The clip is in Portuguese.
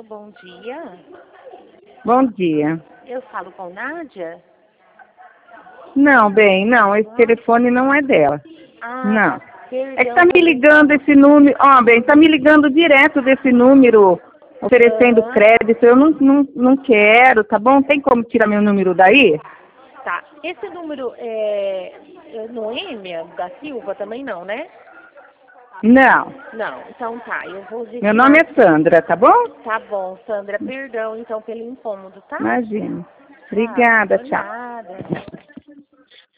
bom dia. Bom dia. Eu falo com Nádia? Não, bem, não, esse telefone não é dela. Ah, Não. tá. É que tá me ligando esse número, bem, tá me ligando direto desse número, oferecendo crédito. Eu não quero, tá bom? Tem como tirar meu número daí? Tá. Esse número é Noêmia da Silva também não, né? Não. Não, então tá. Eu vou retirar. Meu nome é Sandra, tá bom? Tá bom, Sandra. Perdão, então, pelo incômodo, tá? Imagina. Tá, Obrigada, por tchau. nada.